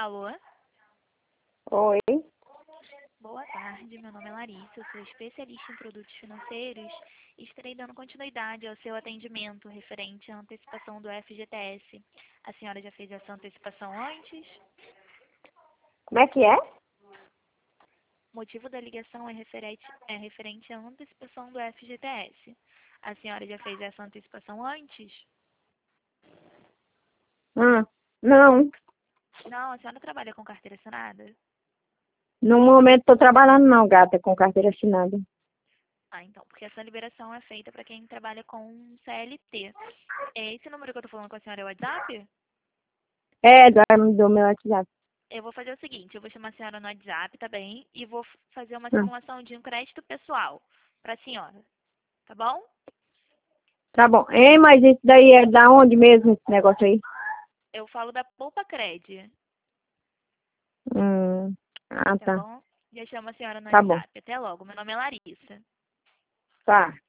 Alô? Oi. Boa tarde, meu nome é Larissa, eu sou especialista em produtos financeiros e estarei dando continuidade ao seu atendimento referente à antecipação do FGTS. A senhora já fez essa antecipação antes? Como é que é? O motivo da ligação é referente à antecipação do FGTS. A senhora já fez essa antecipação antes? Não. Não, a senhora trabalha com carteira assinada? No momento estou trabalhando não, gata, com carteira assinada. Ah, então, porque essa liberação é feita para quem trabalha com CLT. É esse número que eu tô falando com a senhora é o WhatsApp? É, do meu WhatsApp. Eu vou fazer o seguinte, eu vou chamar a senhora no WhatsApp, tá bem? E vou fazer uma Hum, simulação de um crédito pessoal para a senhora, tá bom? Tá bom. Hein, mas isso daí é da onde mesmo, esse negócio aí? Eu falo da Poupa Cred, Hum. Ah, tá tá. bom? Já chamo a senhora no Tá bom. WhatsApp. Até logo, meu nome é Larissa. Tá.